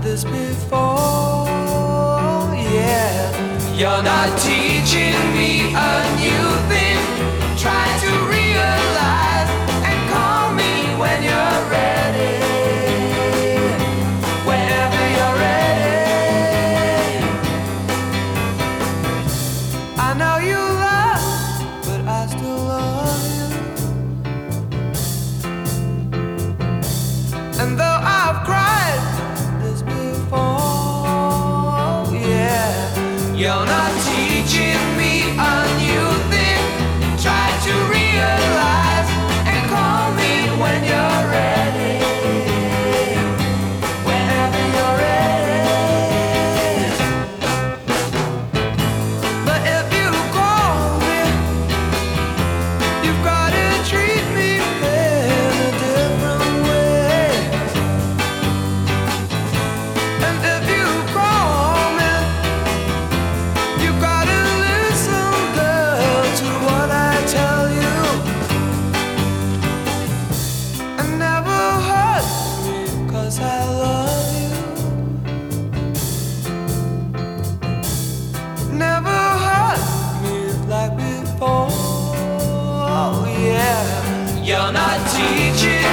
this before, yeah. You're not teaching me a new thing. Try to realize and call me when you're ready. Whenever you're ready. I know you love, but I still love you. And though I've cried this before, yeah. You're not teaching me a new thing. Try to realize and call me when you're ready. Whenever you're ready. But if you call me, you've gotta treat me in a different way. And if you call me, you gotta listen, girl, to what I tell you. And never hurt me, 'cause I love you. Never hurt me like before, yeah. You're not teaching